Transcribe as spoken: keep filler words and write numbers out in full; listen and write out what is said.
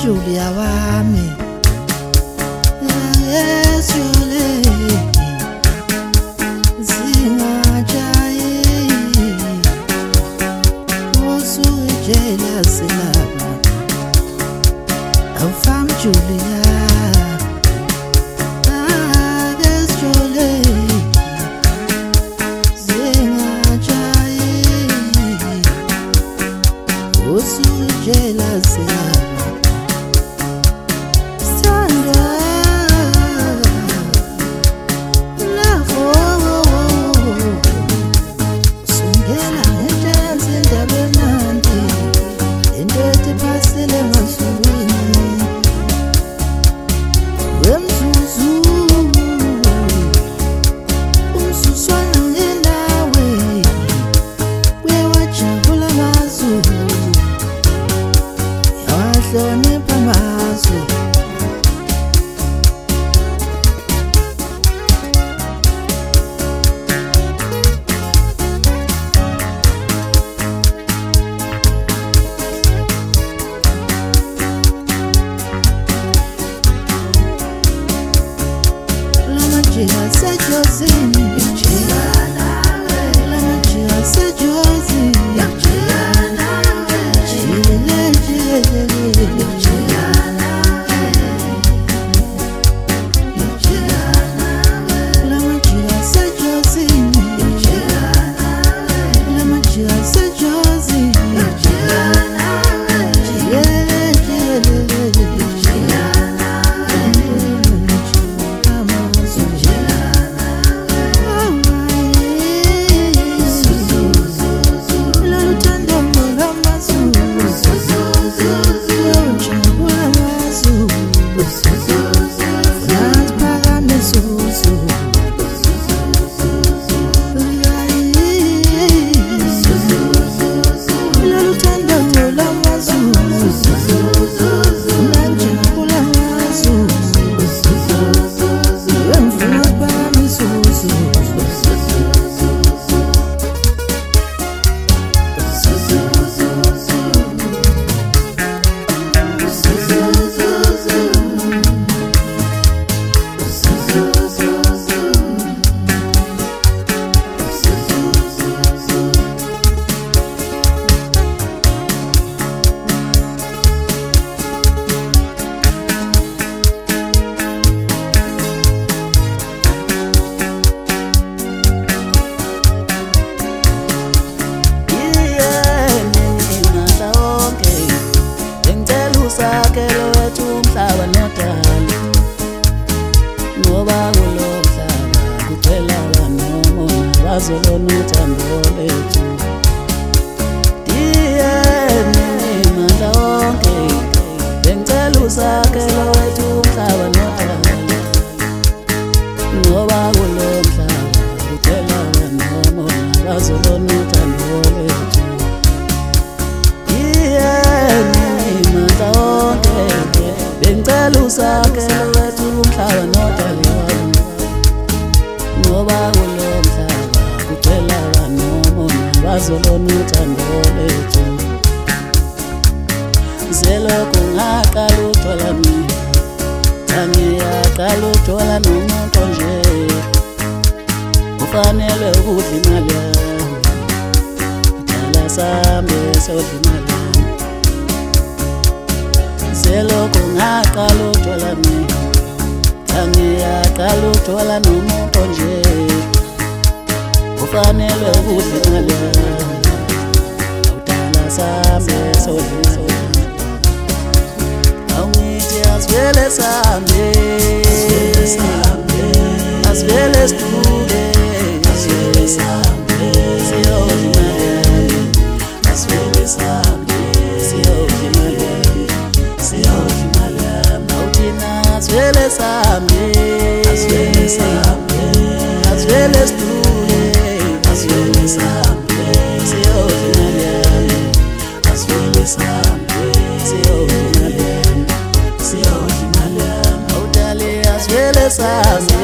Julia wami yesule zingajaye usujela silaba awufam Julia jealousy stand up love oh sungela ngenze ndabenandi endete pasele masubini wemzuzu umsuswana ngenawe wewajabula mazulu Lone pamazo Lama jira se Josie jira nawe Lama jira se Josie jira nawe jile jile Azolona uthando lethu diyene mandla wonke bengicela usakhelo wethu umhlaba nothando ngoba kulo mhlaba kuphela wena azolona uthando lethu diyene mandla wonke bengicela usakhelo wethu umhlaba nothando ngoba kulo Kuphela wena bazolona uthando lethu zelokhu ngaqala uthola mina angiyaqala uthola nomuntu nje ufanele ukudla imali yami dala sambe sodla imali yami zelokhu ngaqala uthola mina angiyaqala uthola nomuntu nje ufanele ukudla imali awudala sambe sodla awungithi asivele sambe asivele siduke asivele sambe siyodla imali asivele sambe siyodla imali siyodla imali awuthina asivele sambe asivele sambe asivele siduke asivele sambe siyodla imali asivele sambe siyodla imali siyodla imali awudala asivele sambe